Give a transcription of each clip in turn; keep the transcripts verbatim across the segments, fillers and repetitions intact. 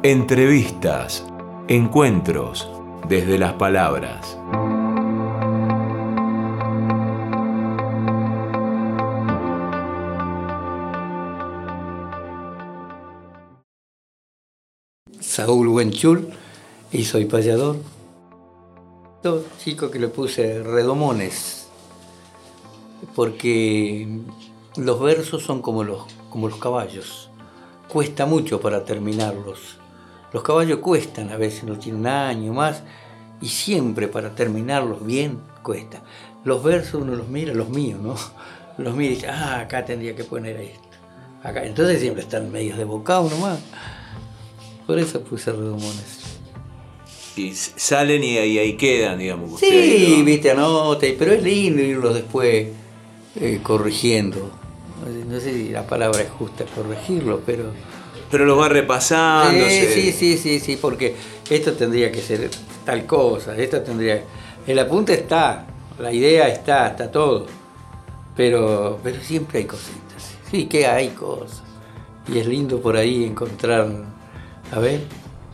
Entrevistas, encuentros desde las palabras. Saúl Buenchul, y soy payador. Dos chicos que le puse redomones, porque los versos son como los, como los caballos. Cuesta mucho para terminarlos. Los caballos cuestan, a veces no tienen un año más, y siempre para terminarlos bien cuesta. Los versos uno los mira, los míos, ¿no? Los mira y dice, ah, acá tendría que poner esto. Acá. Entonces siempre están medios de bocado nomás. Por eso puse redomones. Y salen y ahí, ahí quedan, digamos. Sí, usted, ¿no? viste, anota, pero es lindo irlos después eh, corrigiendo. No sé si la palabra es justa, corregirlo, pero... Pero los va repasando. Sí, se... sí, sí, sí, sí, porque esto tendría que ser tal cosa, esto tendría... El apunte está, la idea está, está todo, pero, pero siempre hay cositas. Sí, que hay cosas. Y es lindo por ahí encontrar, a ver,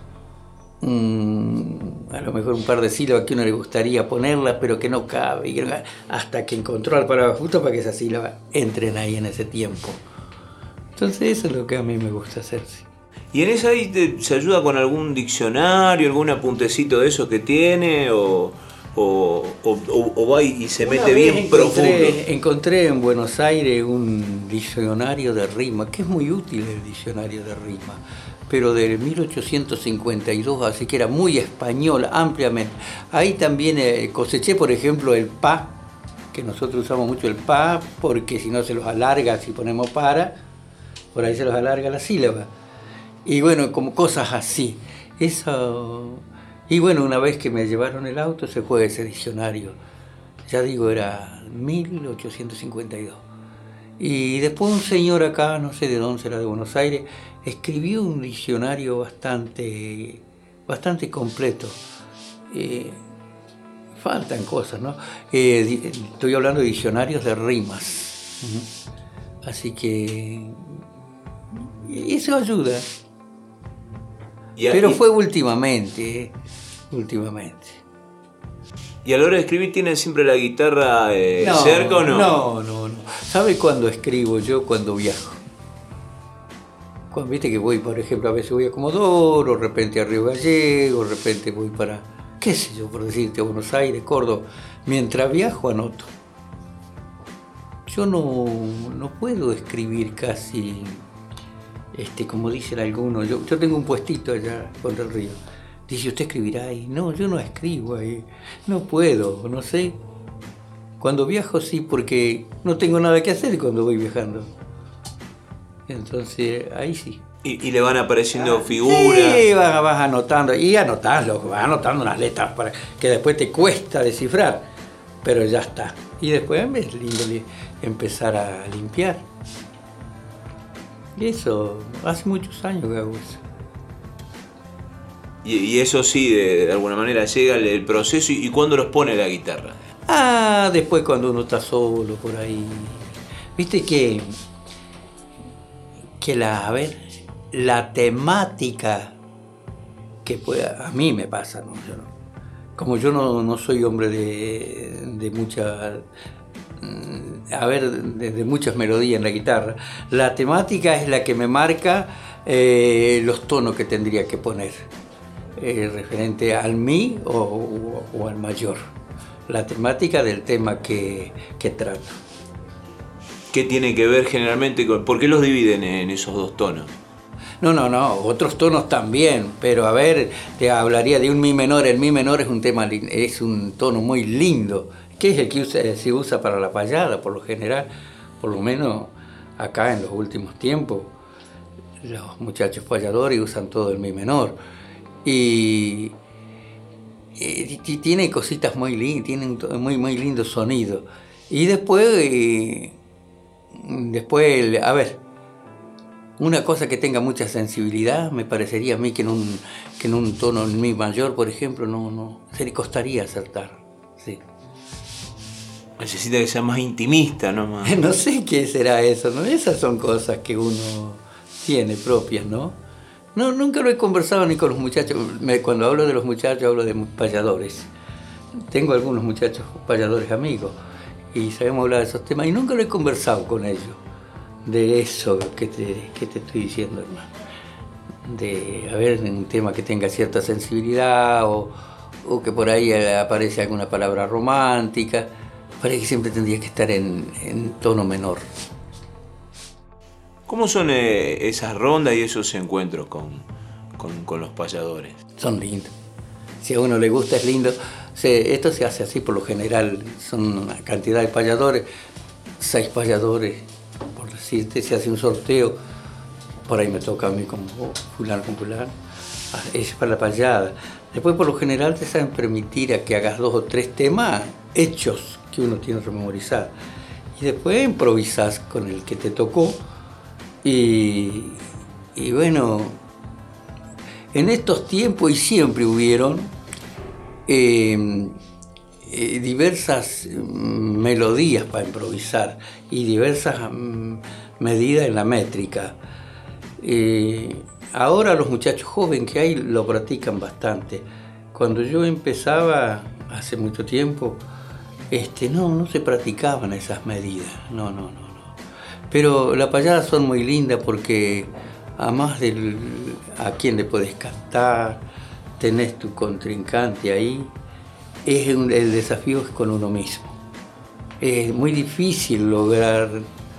un, a lo mejor un par de sílabas que a uno le gustaría ponerlas, pero que no cabe, y que no cabe, hasta que encontró la palabra justa para que esas sílabas entren ahí en ese tiempo. Entonces eso es lo que a mí me gusta hacer. Sí. ¿Y en esa ahí te, se ayuda con algún diccionario, algún apuntecito de esos que tiene? ¿O, o, o, o va y se mete bien encontré, profundo? Encontré en Buenos Aires un diccionario de rima, que es muy útil el diccionario de rima, pero de mil ochocientos cincuenta y dos, así que era muy español, ampliamente. Ahí también eh, coseché, por ejemplo, el pa, que nosotros usamos mucho el pa, porque si no se los alarga, si ponemos para, por ahí se los alarga la sílaba. Y bueno, como cosas así. Eso. Y bueno, una vez que me llevaron el auto, se fue ese diccionario. Ya digo, era mil ochocientos cincuenta y dos. Y después un señor acá, no sé de dónde será, de Buenos Aires, escribió un diccionario bastante, bastante completo. Eh, faltan cosas, ¿no? Eh, estoy hablando de diccionarios de rimas. Uh-huh. Así que eso ayuda. Y, Pero y, fue últimamente, eh, últimamente. ¿Y a la hora de escribir tienen siempre la guitarra eh, no, cerca o no? No, no, no. ¿Sabe cuándo escribo yo? Cuando viajo. Cuando, viste que voy, por ejemplo, a veces voy a Comodoro, de repente a Río Gallego, de repente voy para, qué sé yo, por decirte, a Buenos Aires, Córdoba. Mientras viajo anoto. Yo no, no puedo escribir casi... Este, como dicen algunos, yo, yo tengo un puestito allá contra el río. Dice, ¿usted escribirá ahí? No, yo no escribo ahí. No puedo, no sé. Cuando viajo sí, porque no tengo nada que hacer cuando voy viajando. Entonces, ahí sí. ¿Y, y le van apareciendo ah, figuras? Sí, vas, vas anotando. Y anotando, vas anotando unas letras para que después te cuesta descifrar. Pero ya está. Y después es lindo empezar a limpiar. Y eso, hace muchos años que hago eso. Y, y eso sí, de, de alguna manera llega el, el proceso. ¿Y, y cuándo los pone la guitarra? Ah, después cuando uno está solo por ahí. Viste que, que la, a ver, la temática que pueda, a mí me pasa, ¿no? Yo no, como yo no, no soy hombre de, de mucha... a ver, de, de muchas melodías en la guitarra. La temática es la que me marca eh, los tonos que tendría que poner, eh, referente al mi o, o, o al mayor. La temática del tema que, que trato. ¿Qué tiene que ver generalmente con...? ¿Por qué los dividen en esos dos tonos? No, no, no, otros tonos también, pero a ver, te hablaría de un mi menor. El mi menor es un tema, es un tono muy lindo, que es el que usa, se usa para la payada, por lo general, por lo menos acá en los últimos tiempos, los muchachos payadores usan todo el mi menor. Y, y, y tiene cositas muy lindas, tiene un muy, muy lindo sonido. Y después, y, después, a ver, una cosa que tenga mucha sensibilidad, me parecería a mí que en un, que en un tono en mi mayor, por ejemplo, no, no, se le costaría acertar, sí. Necesita que sea más intimista, ¿no? Más... No sé qué será eso, ¿no? Esas son cosas que uno tiene propias, ¿no? No, nunca lo he conversado ni con los muchachos. Me, cuando hablo de los muchachos hablo de payadores. Tengo algunos muchachos payadores amigos y sabemos hablar de esos temas y nunca lo he conversado con ellos. De eso que te, que te estoy diciendo, hermano. De haber un tema que tenga cierta sensibilidad o, o que por ahí aparece alguna palabra romántica. Parece que siempre tendría que estar en, en tono menor. ¿Cómo son eh, esas rondas y esos encuentros con, con, con los payadores? Son lindos. Si a uno le gusta es lindo. Se, esto se hace así por lo general. Son una cantidad de payadores, seis payadores, por decirte, se hace un sorteo. Por ahí me toca a mí como oh, fulano con fulano. Es para la payada. Después por lo general te saben permitir a que hagas dos o tres temas hechos que uno tiene que memorizar. Y después improvisas con el que te tocó. Y, y bueno, en estos tiempos y siempre hubieron eh, eh, diversas melodías para improvisar y diversas mm, medidas en la métrica. Eh, ahora los muchachos jóvenes que hay lo practican bastante. Cuando yo empezaba hace mucho tiempo, este, no, no se practicaban esas medidas, no, no, no. Pero las payadas son muy lindas porque además de a quién le puedes cantar, tenés tu contrincante ahí, es un, el desafío es con uno mismo. Es muy difícil lograr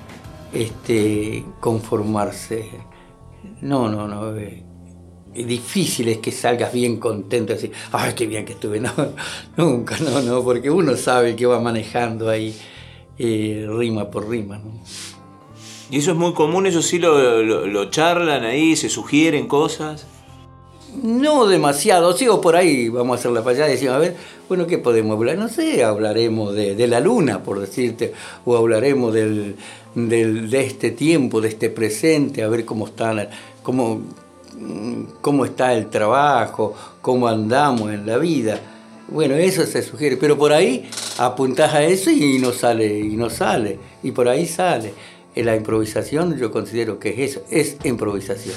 este, conformarse. No, no, no. Es, es difícil es que salgas bien contento, así, ¡ay, qué bien que estuve! No, nunca, no, no, porque uno sabe que va manejando ahí eh, rima por rima, ¿no? ¿Y eso es muy común? ¿Eso sí lo, lo, lo charlan ahí? ¿Se sugieren cosas? No demasiado. Sigo por ahí, vamos a hacer la payada y decimos, a ver, bueno, ¿qué podemos hablar? No sé, hablaremos de, de la luna, por decirte, o hablaremos del, del, de este tiempo, de este presente, a ver cómo está, cómo, cómo está el trabajo, cómo andamos en la vida. Bueno, eso se sugiere, pero por ahí apuntás a eso y no sale, y no sale, y por ahí sale. La improvisación yo considero que es eso, es improvisación.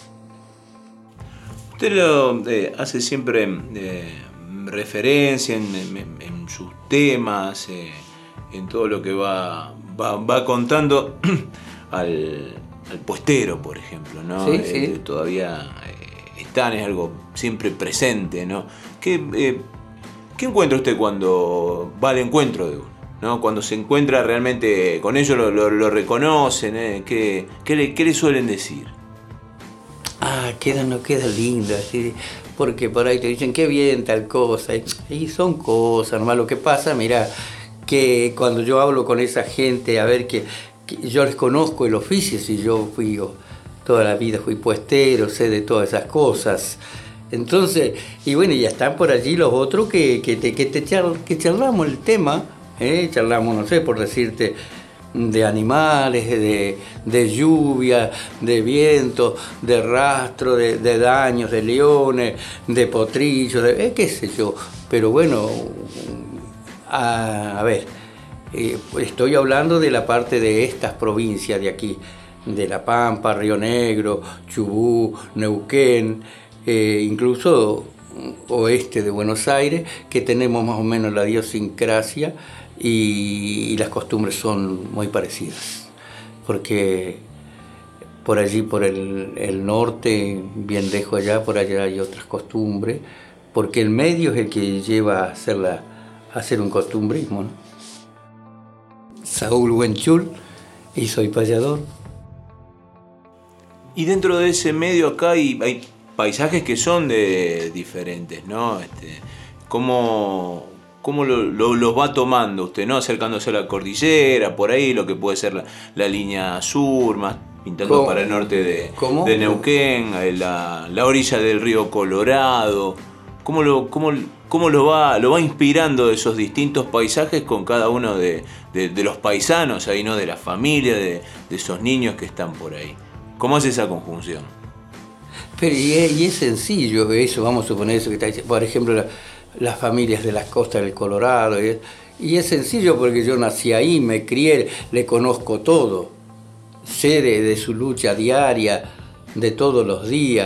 Usted lo eh, hace siempre eh, referencia en, en, en sus temas, eh, en todo lo que va, va, va contando al, al puestero, por ejemplo, ¿no? Sí, eh, sí. Todavía eh, están, es algo siempre presente, ¿no? ¿Qué, eh, ¿Qué encuentra usted cuando va al encuentro de uno? ¿No? Cuando se encuentra realmente con ellos, lo, lo, lo reconocen, ¿eh? ¿Qué, qué, le, ¿Qué le suelen decir? Ah, queda, no queda lindo, así, porque por ahí te dicen, qué bien tal cosa, y, y son cosas, nomás lo que pasa, mira, que cuando yo hablo con esa gente, a ver, que, que yo les conozco el oficio, si yo fui, yo, toda la vida fui puestero, sé de todas esas cosas. Entonces, y bueno, ya están por allí los otros que, que, te, que, te char, que charlamos el tema, ¿eh? Charlamos, no sé, por decirte, de animales, de, de lluvia, de viento, de rastro, de, de daños, de leones, de potrillos, de, eh, qué sé yo. Pero bueno, a, a ver, eh, estoy hablando de la parte de estas provincias de aquí, de La Pampa, Río Negro, Chubut, Neuquén, eh, incluso oeste de Buenos Aires, que tenemos más o menos la idiosincrasia y, y las costumbres son muy parecidas, porque por allí, por el, el norte, bien lejos allá, por allá hay otras costumbres, porque el medio es el que lleva a hacer, la, a hacer un costumbrismo, ¿no? Saúl Huenchul, y soy payador. Y dentro de ese medio acá hay, hay paisajes que son de diferentes, ¿no? Este, ¿Cómo, cómo lo, lo, los va tomando usted, ¿no? Acercándose a la cordillera, por ahí, lo que puede ser la, la línea sur, más pintando ¿Cómo? para el norte de, ¿Cómo? de Neuquén, la, la orilla del río Colorado. ¿Cómo lo, cómo, cómo lo, va, lo va inspirando esos distintos paisajes con cada uno de, de, de los paisanos ahí, ¿no? De la familia, de, de esos niños que están por ahí? ¿Cómo hace esa conjunción? Pero y es, y es sencillo eso, vamos a suponer eso que está diciendo, por ejemplo, la, las familias de las costas del Colorado, y es, y es sencillo porque yo nací ahí, me crié, le conozco todo, sé de, de su lucha diaria, de todos los días,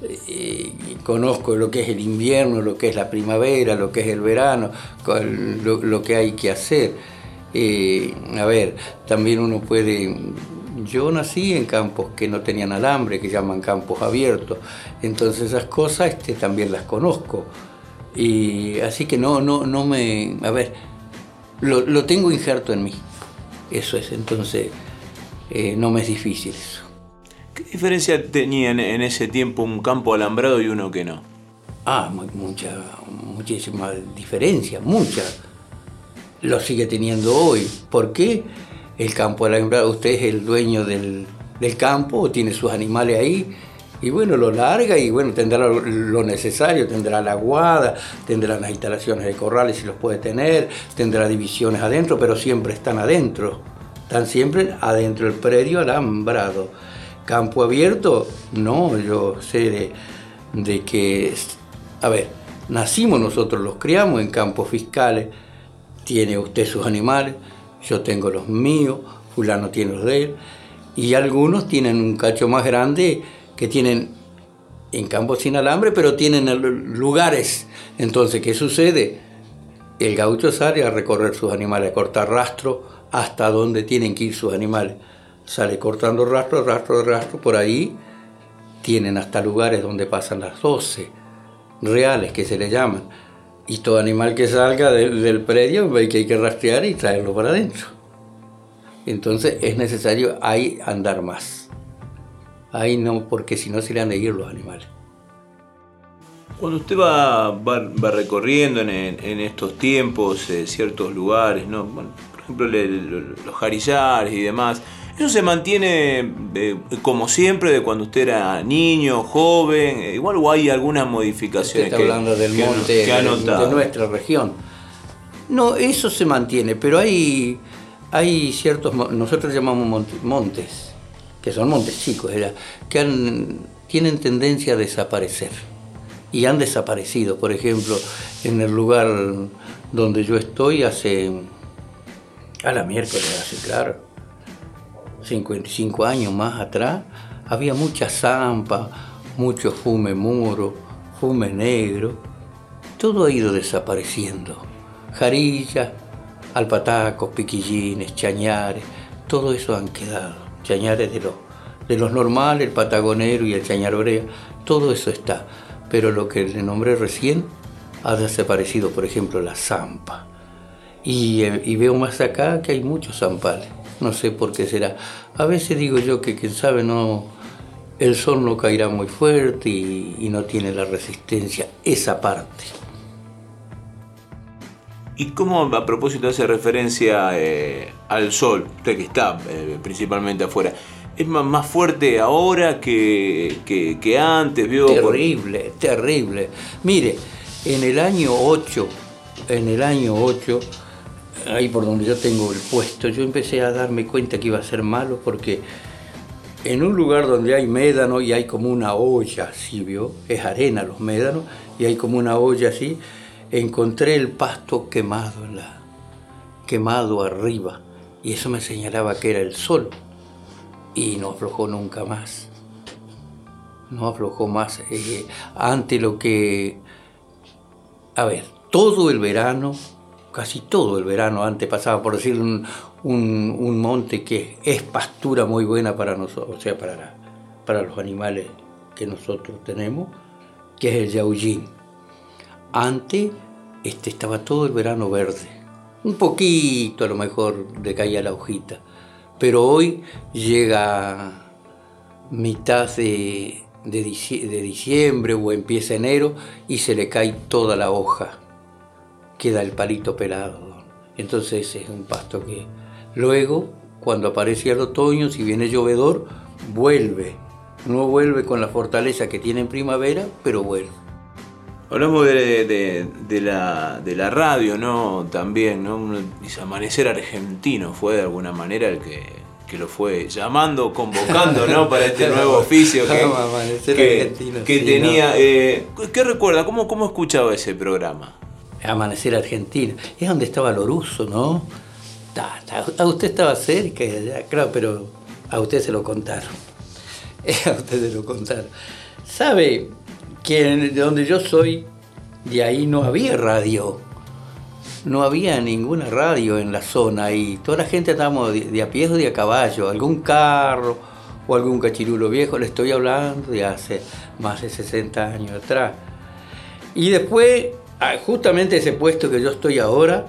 eh, conozco lo que es el invierno, lo que es la primavera, lo que es el verano, lo, lo que hay que hacer. Eh, a ver, también uno puede... Yo nací en campos que no tenían alambre, que llaman campos abiertos, entonces esas cosas este, también las conozco. Y así que no, no, no me... A ver, lo, lo tengo injerto en mí, eso es, entonces eh, no me es difícil eso. ¿Qué diferencia tenían en ese tiempo un campo alambrado y uno que no? Ah, mucha, muchísima diferencia, mucha. Lo sigue teniendo hoy. ¿Por qué? El campo alambrado, usted es el dueño del, del campo, tiene sus animales ahí, y bueno, lo larga y bueno, tendrá lo, lo necesario, tendrá la aguada, tendrá las instalaciones de corrales si los puede tener, tendrá divisiones adentro, pero siempre están adentro, están siempre adentro del predio alambrado. Campo abierto, no, yo sé de, de que, a ver, nacimos nosotros, los criamos en campos fiscales, tiene usted sus animales, yo tengo los míos, fulano tiene los de él, y algunos tienen un cacho más grande que tienen en campos sin alambre, pero tienen lugares. Entonces, ¿qué sucede? El gaucho sale a recorrer sus animales, a cortar rastro hasta donde tienen que ir sus animales. Sale cortando rastro, rastro, rastro, por ahí tienen hasta lugares donde pasan las doce reales, que se le llaman. Y todo animal que salga del, del predio ve que hay que rastrear y traerlo para adentro. Entonces es necesario ahí andar más. Ahí no, porque si no se le han de ir los animales. Cuando usted va, va, va recorriendo en, en estos tiempos eh, ciertos lugares, ¿no? Bueno, por ejemplo le, le, los jarillares y demás, ¿eso se mantiene eh, como siempre de cuando usted era niño, joven? Eh, igual o hay algunas modificaciones. Usted está que, hablando del que monte que ha de, notado. de nuestra región. No, eso se mantiene, pero hay, hay ciertos, nosotros llamamos montes, montes que son montes chicos, era, que han, tienen tendencia a desaparecer. Y han desaparecido. Por ejemplo, en el lugar donde yo estoy hace, a la miércoles, hace claro, cincuenta y cinco años más atrás, había mucha zampa, mucho fume muro, fume negro. Todo ha ido desapareciendo. Jarillas, alpatacos, piquillines, chañares, todo eso han quedado. Chañares de los, de los normales, el patagonero y el chañar orea, todo eso está. Pero lo que le nombré recién ha desaparecido, por ejemplo, la zampa. Y, y veo más acá que hay muchos zampales. No sé por qué será. A veces digo yo que, quién sabe, no, el sol no caerá muy fuerte y, y no tiene la resistencia esa parte. ¿Y cómo, a propósito, hace referencia eh, al sol, usted que está eh, principalmente afuera, es más, más fuerte ahora que, que, que antes? ¿Vio? Terrible, terrible. Mire, en el año ocho, en el año ocho, ahí por donde yo tengo el puesto, yo empecé a darme cuenta que iba a ser malo porque en un lugar donde hay médano y hay como una olla, ¿sí vio? Es arena los médanos y hay como una olla así, encontré el pasto quemado, en la, quemado arriba y eso me señalaba que era el sol y no aflojó nunca más. No aflojó más. Eh, ante lo que, a ver, todo el verano, casi todo el verano, antes pasaba por decir un, un, un monte que es pastura muy buena para nosotros, o sea, para, la, para los animales que nosotros tenemos, que es el Yaullín. Antes este, estaba todo el verano verde, un poquito a lo mejor decaía la hojita, pero hoy llega mitad de, de, de diciembre o empieza enero y se le cae toda la hoja, queda el palito pelado. Entonces es un pasto que luego, cuando aparece el otoño, si viene llovedor, vuelve. No vuelve con la fortaleza que tiene en primavera, pero vuelve. Hablamos de, de, de, la, de la radio, ¿no? También, ¿no? Dice Amanecer Argentino fue de alguna manera el que, que lo fue llamando, convocando, ¿no? Para este nuevo oficio que, Amanecer que, Argentino, que sí, tenía. ¿no? Eh, ¿Qué recuerda? ¿Cómo, ¿Cómo escuchaba ese programa? Amanecer Argentino. Es donde estaba Loruso, ¿no? A usted estaba cerca, claro, pero a usted se lo contaron. A usted se lo contaron. Sabe que de donde yo soy, de ahí no había radio. No había ninguna radio en la zona y toda la gente estábamos de, de a pie o de a caballo, algún carro o algún cachirulo viejo, le estoy hablando de hace más de sesenta años atrás. Y después, justamente ese puesto que yo estoy ahora,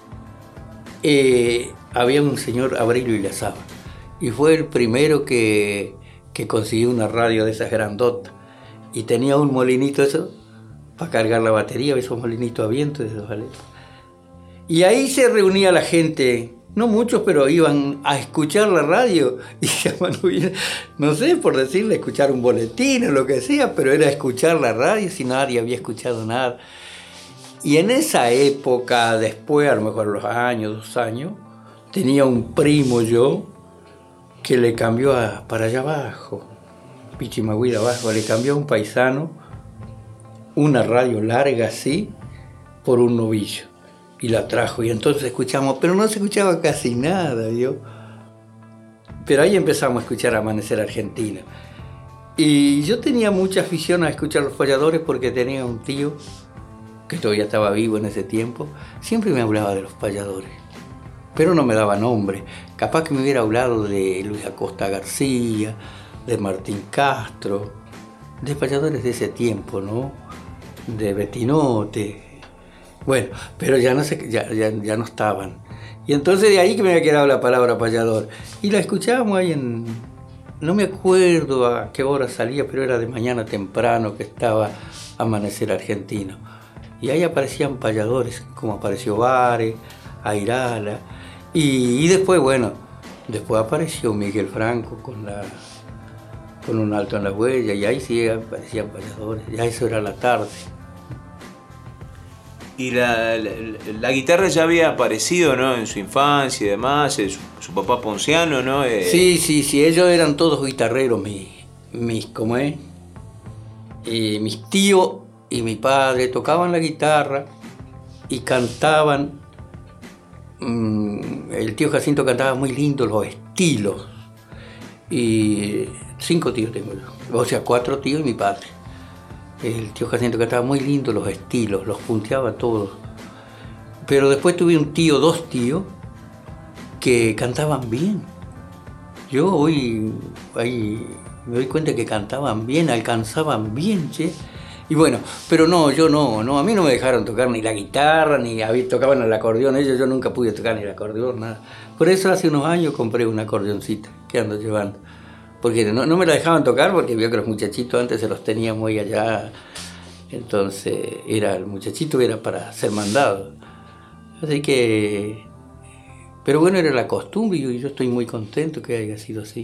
eh, había un señor Abril Villasaba y fue el primero que, que consiguió una radio de esas grandotas y tenía un molinito eso para cargar la batería, esos molinitos a viento de dos aletas. Y ahí se reunía la gente, no muchos, pero iban a escuchar la radio. Y no sé, por decirle, escuchar un boletín o lo que sea, pero era escuchar la radio si nadie había escuchado nada. Y en esa época, después, a lo mejor los años, dos años, tenía un primo yo que le cambió a, para allá abajo, Pichimahuida abajo, le cambió a un paisano una radio larga así por un novillo. Y la trajo, y entonces escuchamos, pero no se escuchaba casi nada, ¿vio? Pero ahí empezamos a escuchar Amanecer Argentina. Y yo tenía mucha afición a escuchar Los Payadores porque tenía un tío, que todavía estaba vivo en ese tiempo, siempre me hablaba de Los Payadores, pero no me daba nombre. Capaz que me hubiera hablado de Luis Acosta García, de Martín Castro, de payadores de ese tiempo, ¿no? De Betinote. Bueno, pero ya no, se, ya, ya, ya no estaban. Y entonces de ahí que me había quedado la palabra payador. Y la escuchábamos ahí en... No me acuerdo a qué hora salía, pero era de mañana temprano que estaba Amanecer Argentino. Y ahí aparecían payadores, como apareció Vare, Airala. Y, y después, bueno, después apareció Miguel Franco con, la, con Un Alto en la Huella. Y ahí sí aparecían payadores. Ya eso era la tarde. Y la, la, la guitarra ya había aparecido, ¿no? En su infancia y demás, su, su papá Ponciano, ¿no? Eh... Sí, sí, sí, ellos eran todos guitarreros, mis, mis ¿cómo es? Y mis tíos y mi padre tocaban la guitarra y cantaban. Mmm, el tío Jacinto cantaba muy lindo los estilos. Y cinco tíos tengo yo, o sea, cuatro tíos y mi padre. El tío Jacinto cantaba muy lindo los estilos, los punteaba todos. Pero después tuve un tío, dos tíos, que cantaban bien. Yo hoy ahí me doy cuenta que cantaban bien, alcanzaban bien, che. Y bueno, pero no, yo no, no, a mí no me dejaron tocar ni la guitarra, ni tocaban el acordeón, ellos yo nunca pude tocar ni el acordeón, nada. Por eso hace unos años compré un acordeoncito que ando llevando. Porque no, no me la dejaban tocar porque vio que los muchachitos antes se los tenían muy allá. Entonces era el muchachito era para ser mandado. Así que... Pero bueno, era la costumbre y yo estoy muy contento que haya sido así.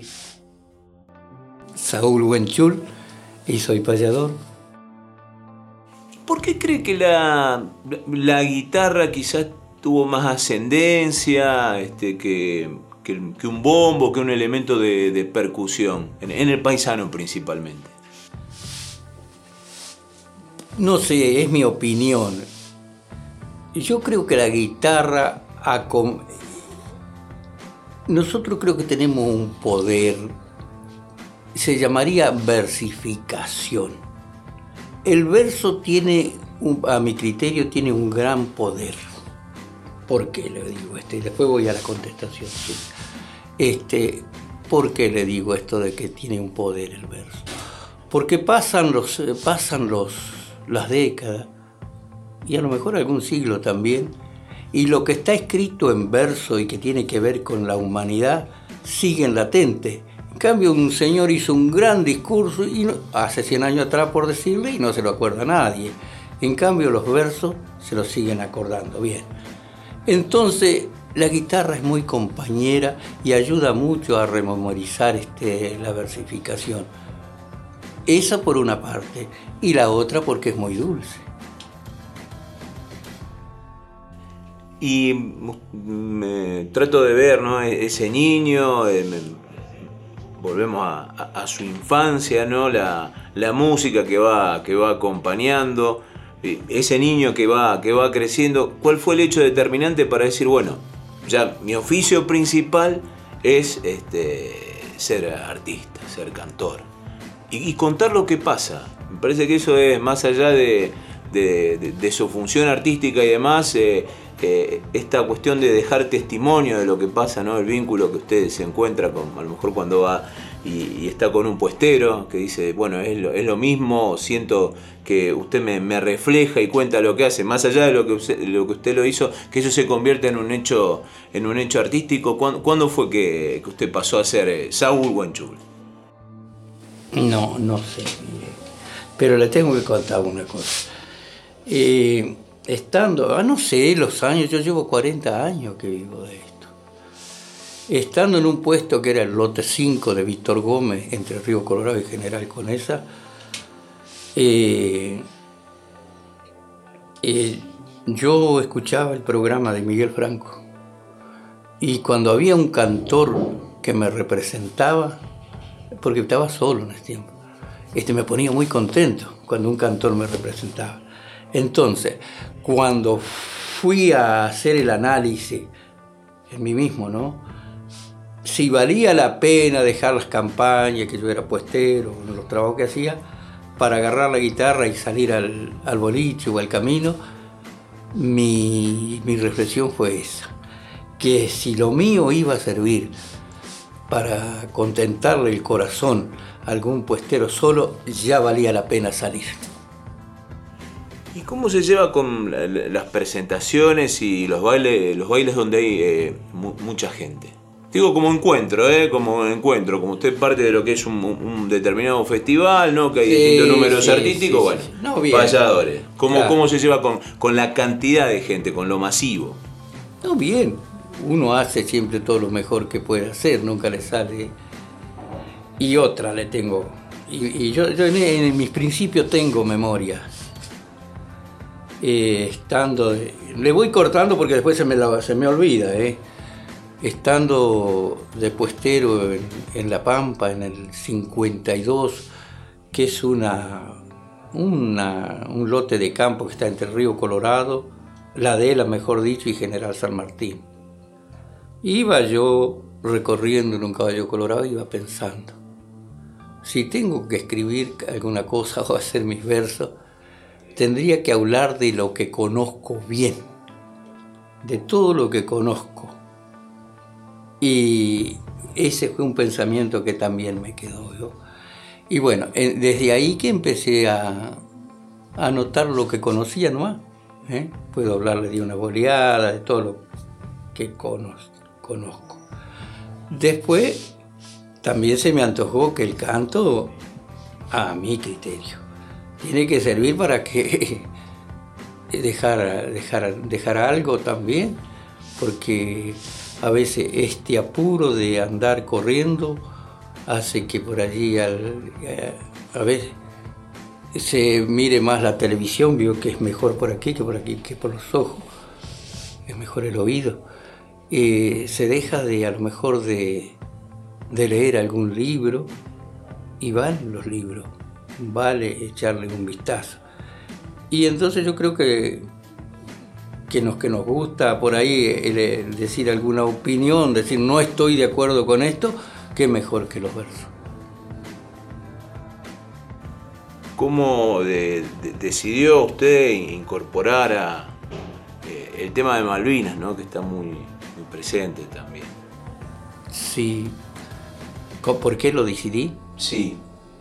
Saúl Buenchul y soy payador. ¿Por qué cree que la, la guitarra quizás tuvo más ascendencia este, que... Que, que un bombo, que un elemento de, de percusión, en, en el paisano principalmente? No sé, es mi opinión. Yo creo que la guitarra... Nosotros creo que tenemos un poder, se llamaría versificación. El verso tiene, un, a mi criterio, tiene un gran poder. ¿Por qué le digo esto? Y después voy a la contestación. ¿Sí? Este, ¿Por qué le digo esto de que tiene un poder el verso? Porque pasan, los, pasan los, las décadas, y a lo mejor algún siglo también, y lo que está escrito en verso y que tiene que ver con la humanidad sigue latente. En cambio, un señor hizo un gran discurso y no, hace cien años atrás, por decirle, y no se lo acuerda nadie. En cambio, los versos se los siguen acordando bien. Entonces, la guitarra es muy compañera y ayuda mucho a rememorizar este, la versificación. Esa por una parte, y la otra porque es muy dulce. Y me trato de ver, ¿no? Ese niño, eh, me, volvemos a, a, a su infancia, ¿no? La, la música que va, que va acompañando. Ese niño que va, que va creciendo, ¿cuál fue el hecho determinante para decir, bueno, ya mi oficio principal es este, ser artista, ser cantor? y, y contar lo que pasa. Me parece que eso es más allá de, de, de, de su función artística y demás, eh, eh, esta cuestión de dejar testimonio de lo que pasa, ¿no? El vínculo que usted se encuentra con, a lo mejor cuando va y, y está con un puestero que dice, bueno, es lo, es lo mismo, siento que usted me, me refleja y cuenta lo que hace, más allá de lo que usted lo, que usted lo hizo, que eso se convierte en un hecho, en un hecho artístico. ¿Cuándo, ¿cuándo fue que, que usted pasó a ser eh, Saúl Wentschul? No, no sé, mire. Pero le tengo que contar una cosa. Eh, estando, ah, no sé, los años, yo llevo cuarenta años que vivo de esto. Estando en un puesto que era el lote cinco de Víctor Gómez, entre Río Colorado y General Conesa, eh, eh, yo escuchaba el programa de Miguel Franco. Y cuando había un cantor que me representaba, porque estaba solo en ese tiempo, este, me ponía muy contento cuando un cantor me representaba. Entonces, cuando fui a hacer el análisis en mí mismo, ¿no? Si valía la pena dejar las campañas, que yo era puestero, los trabajos que hacía, para agarrar la guitarra y salir al, al boliche o al camino, mi, mi reflexión fue esa, que si lo mío iba a servir para contentarle el corazón a algún puestero solo, ya valía la pena salir. ¿Y cómo se lleva con las presentaciones y los bailes, los bailes donde hay eh, mu mucha gente? Digo como encuentro, ¿eh? Como encuentro, como usted parte de lo que es un, un determinado festival, ¿no? Que hay sí, distintos números sí, artísticos, sí, bueno, sí. No, payadores. ¿Cómo, claro. ¿Cómo se lleva con, con la cantidad de gente, con lo masivo? No, bien. Uno hace siempre todo lo mejor que puede hacer, nunca le sale. Y otra le tengo. Y, y yo, yo en, en mis principios tengo memoria. Eh, estando, le voy cortando porque después se me, la, se me olvida, eh. Estando de puestero en, en La Pampa en el cincuenta y dos, que es una, una, un lote de campo que está entre Río Colorado, La Adela, mejor dicho, y General San Martín. Iba yo recorriendo en un caballo colorado, iba pensando, si tengo que escribir alguna cosa o hacer mis versos, tendría que hablar de lo que conozco bien, de todo lo que conozco. Y ese fue un pensamiento que también me quedó yo. Y bueno, desde ahí que empecé a, a notar lo que conocía nomás. ¿eh? Puedo hablarle de una boleada, de todo lo que conozco. conozco. Después también se me antojó que el canto, a mi criterio, tiene que servir para que dejar, dejar, dejar algo también, porque a veces este apuro de andar corriendo hace que por allí al, a, a veces se mire más la televisión, veo que es mejor por aquí que por aquí, que por los ojos, es mejor el oído. Eh, se deja de a lo mejor de, de leer algún libro y van los libros, vale echarle un vistazo. Y entonces yo creo que, que, nos, que nos gusta por ahí el, el decir alguna opinión, decir no estoy de acuerdo con esto, qué mejor que los versos. ¿Cómo de, de, decidió usted incorporar a, eh, el tema de Malvinas, ¿no? Que está muy, muy presente también? Sí. ¿Por qué lo decidí? Sí.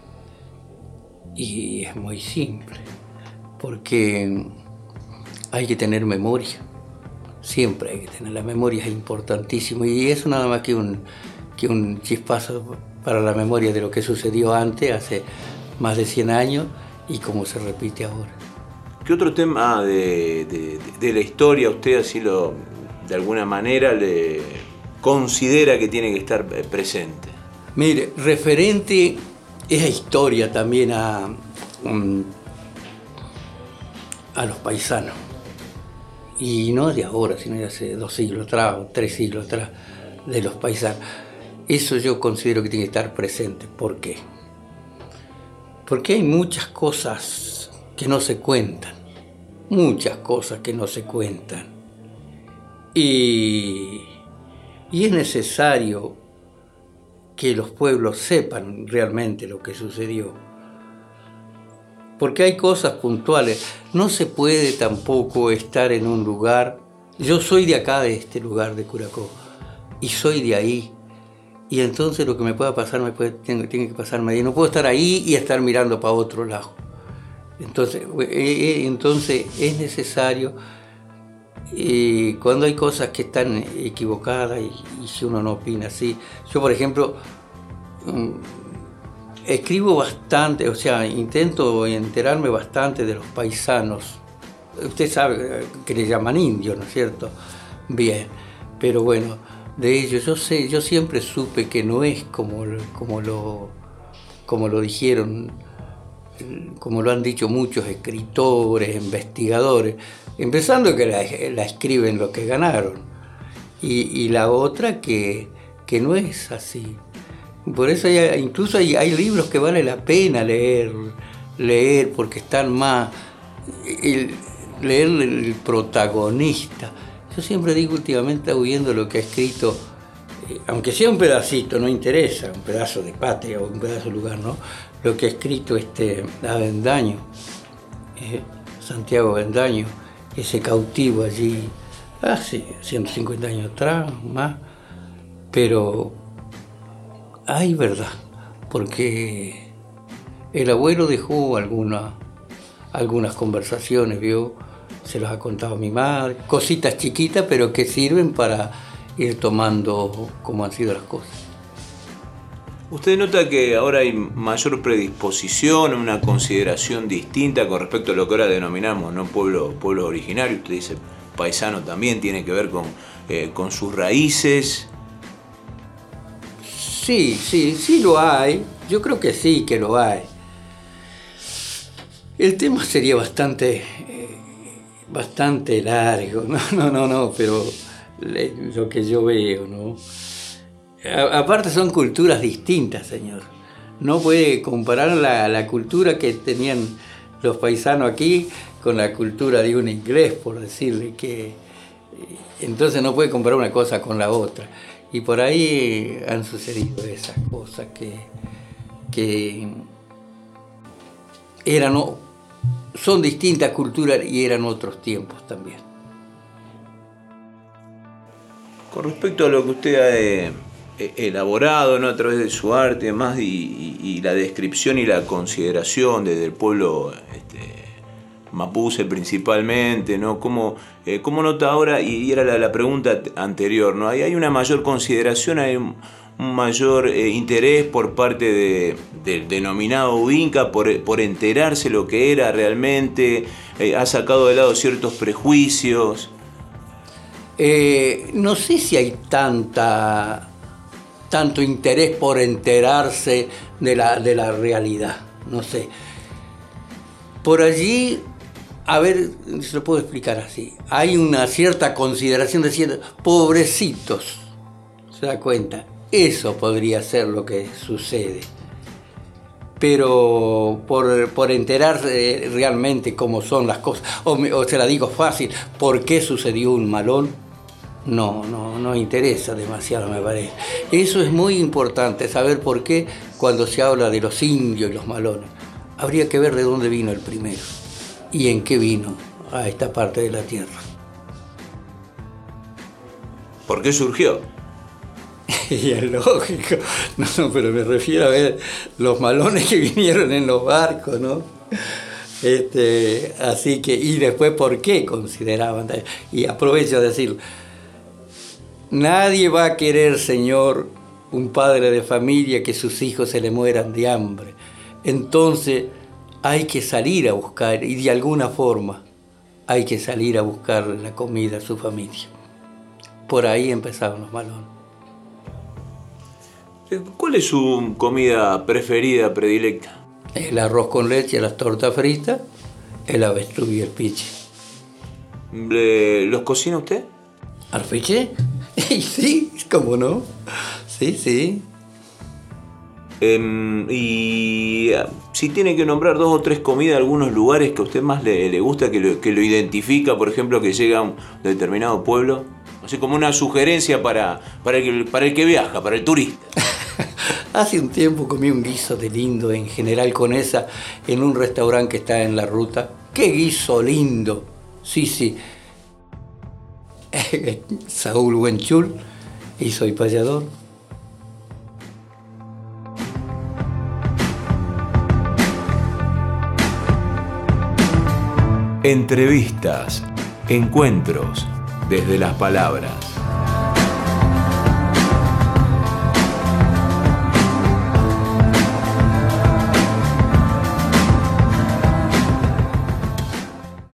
Y es muy simple, porque hay que tener memoria. Siempre hay que tener la memoria, es importantísimo. Y eso nada más que un, que un chispazo para la memoria de lo que sucedió antes, hace más de cien años, y cómo se repite ahora. ¿Qué otro tema de, de, de la historia usted así lo, de alguna manera le considera que tiene que estar presente? Mire, referente esa historia también a, um, a los paisanos. Y no de ahora, sino de hace dos siglos atrás o tres siglos atrás, de los paisanos. Eso yo considero que tiene que estar presente. ¿Por qué? Porque hay muchas cosas que no se cuentan. Muchas cosas que no se cuentan. Y, y es necesario que los pueblos sepan realmente lo que sucedió. Porque hay cosas puntuales. No se puede tampoco estar en un lugar. Yo soy de acá, de este lugar de Curacó, y soy de ahí. Y entonces lo que me pueda pasar, me puede, tiene, tiene que pasarme ahí. No puedo estar ahí y estar mirando para otro lado. Entonces, eh, entonces es necesario, eh, cuando hay cosas que están equivocadas y, y si uno no opina así. Yo, por ejemplo, escribo bastante, o sea, intento enterarme bastante de los paisanos. Usted sabe que le llaman indios, ¿no es cierto? Bien, pero bueno, de ellos yo sé, yo siempre supe que no es como, como, lo, como lo dijeron, como lo han dicho muchos escritores, investigadores, empezando que la, la escriben los que ganaron, y, y la otra que, que no es así. Por eso hay, incluso hay, hay libros que vale la pena leer, leer porque están más, el, leer el protagonista. Yo siempre digo, últimamente estaba viendo lo que ha escrito, eh, aunque sea un pedacito, no interesa, un pedazo de patria o un pedazo de lugar, ¿no? Lo que ha escrito este Avendaño, eh, Santiago Avendaño, ese cautivo allí, hace ciento cincuenta años atrás, más, pero hay verdad, porque el abuelo dejó alguna, algunas conversaciones, ¿vio? Se los ha contado a mi madre, cositas chiquitas, pero que sirven para ir tomando cómo han sido las cosas. ¿Usted nota que ahora hay mayor predisposición, una consideración distinta con respecto a lo que ahora denominamos, ¿no? pueblo, pueblo originario? Usted dice paisano también, tiene que ver con, eh, con sus raíces. Sí, sí, sí lo hay. Yo creo que sí que lo hay. El tema sería bastante, eh, bastante largo. No, no, no, no, pero le, lo que yo veo, ¿no? A, aparte son culturas distintas, señor. No puede comparar la, la cultura que tenían los paisanos aquí con la cultura de un inglés, por decirle que... Eh, entonces no puede comparar una cosa con la otra. Y por ahí han sucedido esas cosas que, que eran, son distintas culturas y eran otros tiempos también. Con respecto a lo que usted ha eh, elaborado, ¿no? A través de su arte y demás, y, y, y la descripción y la consideración desde el pueblo este, mapuche principalmente, ¿no? ¿Cómo, eh, cómo nota ahora, y era la, la pregunta anterior, ¿no? Hay, hay una mayor consideración, hay un, un mayor eh, interés por parte de, del denominado Inca por, por enterarse lo que era realmente, eh, ha sacado de lado ciertos prejuicios. Eh, no sé si hay tanta, tanto interés por enterarse de la, de la realidad, no sé. Por allí, a ver, se lo puedo explicar así, hay una cierta consideración de ciertos pobrecitos, ¿se da cuenta? Eso podría ser lo que sucede. Pero por, por enterarse realmente cómo son las cosas, o, me, o se la digo fácil, ¿por qué sucedió un malón? No, no, no interesa demasiado, me parece. Eso es muy importante, saber por qué cuando se habla de los indios y los malones. Habría que ver de dónde vino el primero y en qué vino a esta parte de la tierra. ¿Por qué surgió? Y es lógico, no, no, pero me refiero a ver los malones que vinieron en los barcos, ¿no? Este, así que, y después por qué consideraban, y aprovecho de decir, nadie va a querer, señor, un padre de familia que sus hijos se le mueran de hambre. Entonces hay que salir a buscar, y de alguna forma hay que salir a buscar la comida a su familia. Por ahí empezaron los malones. ¿Cuál es su comida preferida, predilecta? El arroz con leche, las tortas fritas, el avestruz y el piche. ¿Los cocina usted? ¿Al piche? Sí, ¿cómo no? Sí, sí. Eh, y si tiene que nombrar dos o tres comidas de algunos lugares que a usted más le, le gusta, que lo, que lo identifica, por ejemplo, que llega a un determinado pueblo, así como una sugerencia para, para, el, para el que viaja, para el turista. Hace un tiempo comí un guiso de lindo en General Conesa en un restaurante que está en la ruta. ¡Qué guiso lindo! Sí, sí. Saúl Buenchul, y soy payador. Entrevistas, encuentros desde las palabras.